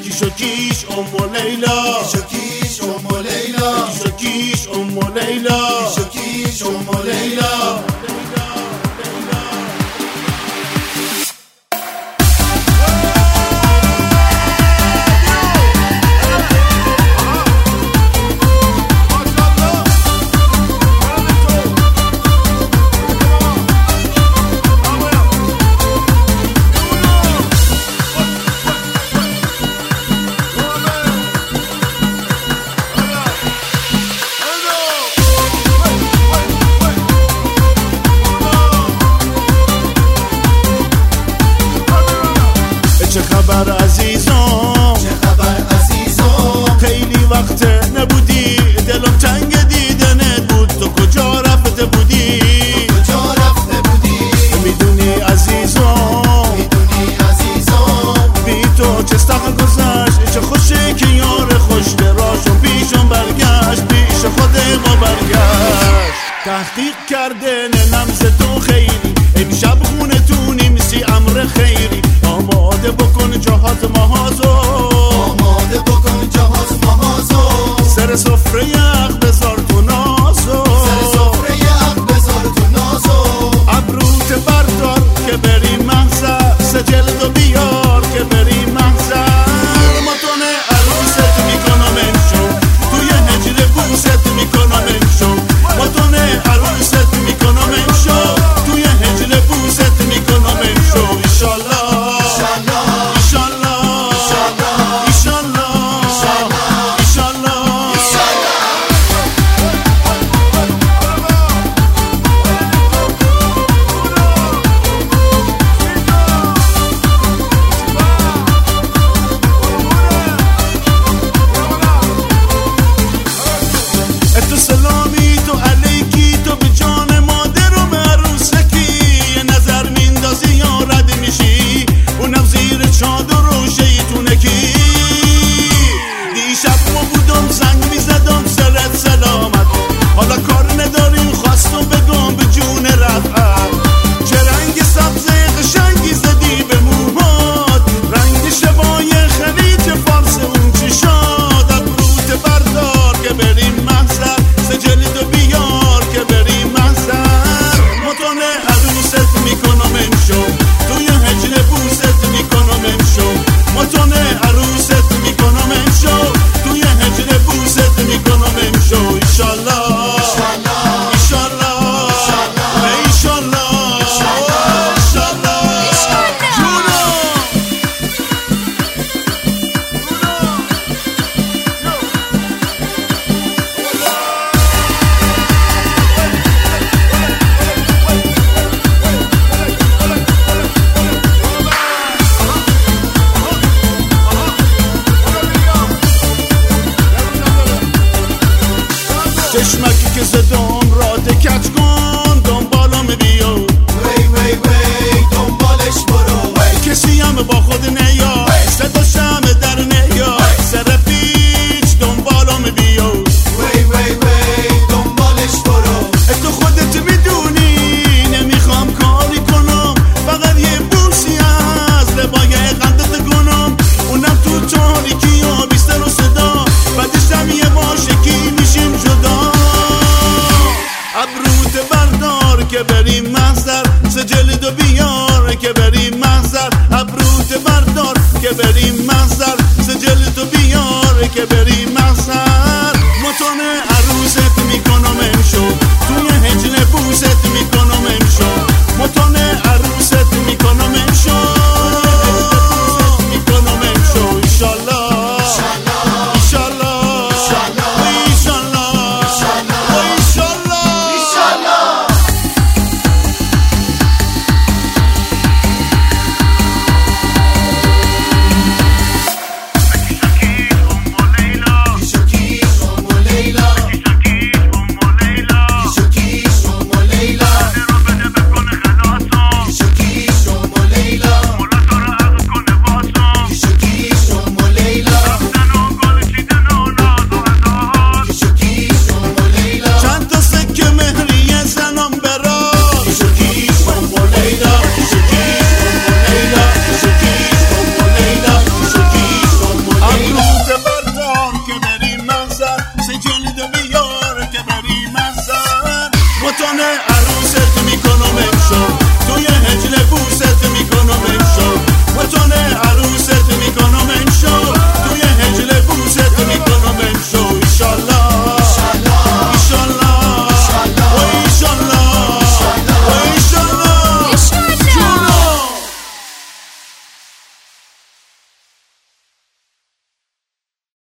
کیش ام لیلا، کیش ام لیلا، کیش ام لیلا، کیش ام لیلا. چه خبر عزیزم، چه خبر عزیزم، خیلی وقت نبودی، دلم تنگ دیدنت بود. تو کجا رفته بودی؟ کجا رفته بودی؟ میدونی عزیزم، میدونی عزیزم، بی تو چه سخت گذشت. چه خوشه که یار خوش دراشون پیشم برگشت، پیش خود ما برگشت. تحقیق کرده نمز تو خیلی، امشب خونه تو نیمسی امر خیری. آماده بکن جهاز مهازو، آماده بکن جهاز مهازو، سر سفره یخ بذار تو نازو، سر سفره یخ بذار تو نازو. ابروت بردار که بریم محضر، سجل و بیار که بریم محضر. ماتون عروست میکنم انشو، توی هجر بوست میکنم انشو. ماتون عروست میکنم انشو، توی هجر بوست میکنم انشو. ایشالله تو سلامی تو علیکی، تو به جان مادر و عروسکی. یه نظر میندازی یا رد میشی، اونم زیر چادر و شیطونکی. دیشب ما بودم زنگ میزدم سرت سلامت، حالا کار نداریم خواستم بگم به جون رفعت. چه رنگ سبز قشنگی زدی به موهات، رنگ شبای خلیج فارس اون چشات. ابروت بردار که بریم محضر، سجلد و بیار که بریم محضر. متون عروست میکنم انشو، توی هجر بوست میکنم انشو. متون عروست میکنم انشو، توی هجر بوست میکنم انشو. ایشالله چشمکی که زدم را دکت کن، دنبالم بیا. وی وی وی دنبالش برو، کسی هم با خود